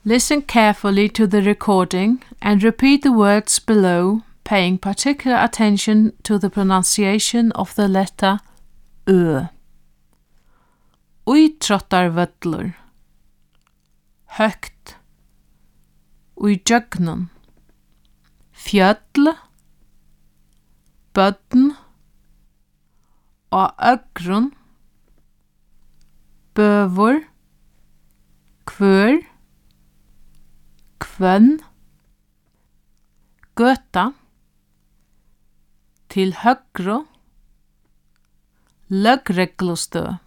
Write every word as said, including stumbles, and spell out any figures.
Listen carefully to the recording and repeat the words below, paying particular attention to the pronunciation of the letter Ø. Útróttarvøllur. Høgt. Í gjøgnum. Fjøll. Børn. Á øgrun. Bøvur. Hvør. Hvønn. Gøta. Til høgru. Løgreglustøð.